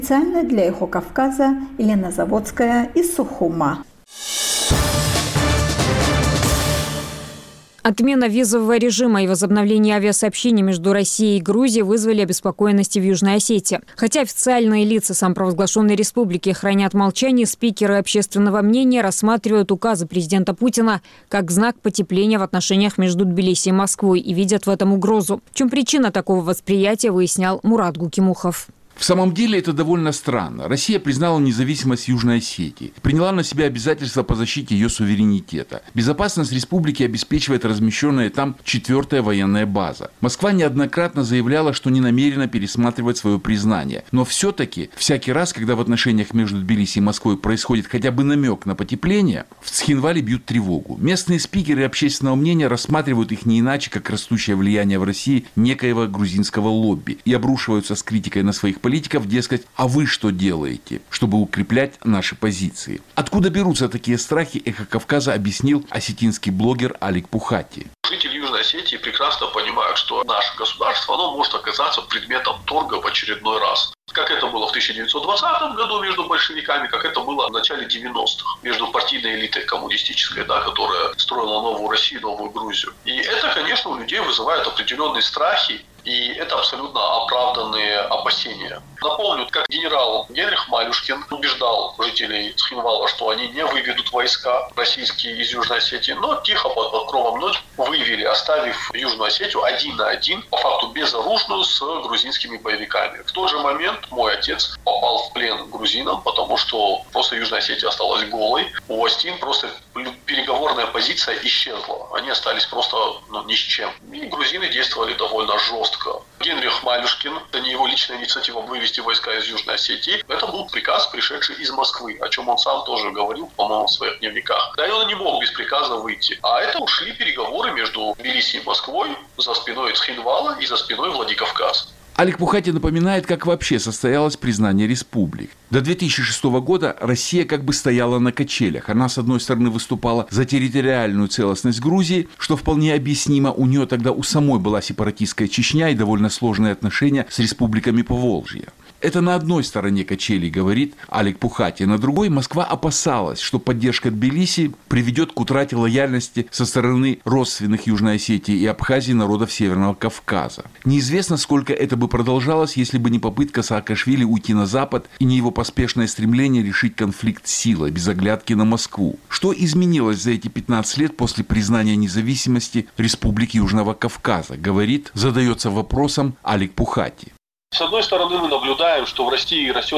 Специально для «Эхо Кавказа» Елена Заводская из Сухума. Отмена визового режима и возобновление авиасообщений между Россией и Грузией вызвали обеспокоенность в Южной Осетии. Хотя официальные лица самопровозглашенной республики хранят молчание, спикеры общественного мнения рассматривают указы президента Путина как знак потепления в отношениях между Тбилиси и Москвой и видят в этом угрозу. В чем причина такого восприятия, выяснял Мурат Гукимухов. В самом деле это довольно странно. Россия признала независимость Южной Осетии, приняла на себя обязательства по защите ее суверенитета. Безопасность республики обеспечивает размещенная там 4-я военная база. Москва неоднократно заявляла, что не намерена пересматривать свое признание. Но все-таки всякий раз, когда в отношениях между Тбилиси и Москвой происходит хотя бы намек на потепление, в Цхинвале бьют тревогу. Местные спикеры общественного мнения рассматривают их не иначе, как растущее влияние в России некоего грузинского лобби и обрушиваются с критикой на своих политиков, дескать, а вы что делаете, чтобы укреплять наши позиции? Откуда берутся такие страхи, «Эхо Кавказа» объяснил осетинский блогер Алик Пухати. Жители Южной Осетии прекрасно понимают, что наше государство оно может оказаться предметом торга в очередной раз. Как это было в 1920 году между большевиками, как это было в начале 90-х между партийной элитой коммунистической, которая строила новую Россию, новую Грузию. И это, конечно, у людей вызывает определенные страхи, и это абсолютно оправданные опасения. Напомню, как генерал Генрих Малюшкин убеждал жителей Цхинвала, что они не выведут войска российские из Южной Осетии, но тихо под покровом ночи вывели, оставив Южную Осетию 1 на 1, по факту безоружную, с грузинскими боевиками. В тот же момент мой отец попал в плен к грузинам, потому что просто Южная Осетия осталась голой. У Остин просто переговорная позиция исчезла. Они остались просто ни с чем. И грузины действовали довольно жестко. Генрих Малюшкин, это не его личная инициатива вывести войска из Южной Осетии, это был приказ, пришедший из Москвы, о чем он сам тоже говорил, по-моему, в своих дневниках. Да и он не мог без приказа выйти. А это ушли переговоры между Тбилиси и Москвой за спиной Цхинвала и за спиной Владикавказ. Алик Пухати напоминает, как вообще состоялось признание республик. До 2006 года Россия как бы стояла на качелях. Она, с одной стороны, выступала за территориальную целостность Грузии, что вполне объяснимо. У нее тогда у самой была сепаратистская Чечня и довольно сложные отношения с республиками Поволжья. Это на одной стороне качелей, говорит Алик Пухати. На другой Москва опасалась, что поддержка Тбилиси приведет к утрате лояльности со стороны родственных Южной Осетии и Абхазии народов Северного Кавказа. Неизвестно, сколько это бы продолжалось, если бы не попытка Саакашвили уйти на Запад и не его поспешное стремление решить конфликт силой, без оглядки на Москву. Что изменилось за эти 15 лет после признания независимости Республики Южного Кавказа, говорит, задается вопросом Алик Пухати. С одной стороны, мы наблюдаем, что в России растет